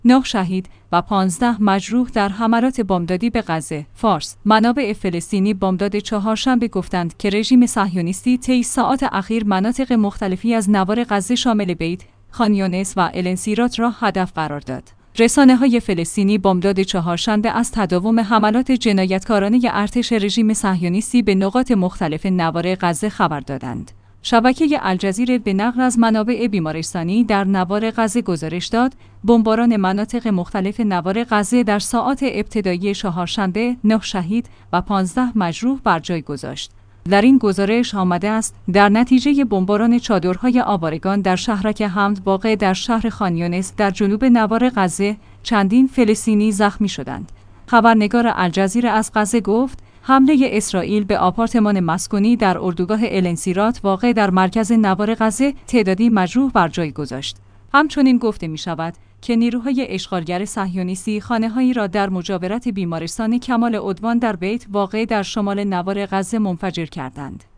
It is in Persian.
9 شهید و 15 مجروح در حملات بمبدادی به غزه. فارس. منابع فلسطینی بمبداد چهارشنبه گفتند که رژیم صهیونیستی طی ساعات اخیر مناطق مختلفی از نوار غزه شامل بیت، خان یونس و الانسیرات را هدف قرار داد. رسانه‌های فلسطینی بمبداد چهارشنبه از تداوم حملات جنایتکارانه ارتش رژیم صهیونیستی به نقاط مختلف نوار غزه خبر دادند. شبکه الجزیره به نقل از منابع بیمارستانی در نوار غزه گزارش داد بمباران مناطق مختلف نوار غزه در ساعات ابتدایی چهارشنبه 9 شهید و 15 مجروح بر جای گذاشت. در این گزارش آمده است در نتیجه بمباران چادرهای آوارگان در شهرک حمد واقع در شهر خان یونس در جنوب نوار غزه چندین فلسطینی زخمی شدند. خبرنگار الجزیره از غزه گفت حمله اسرائیل به آپارتمان مسکونی در اردوگاه الانسیرات واقع در مرکز نوار غزه تعدادی مجروح بر جای گذاشت. همچنین گفته می شود که نیروهای اشغالگر صهیونیستی خانه‌هایی را در مجاورت بیمارستان کمال عدوان در بیت واقع در شمال نوار غزه منفجر کردند.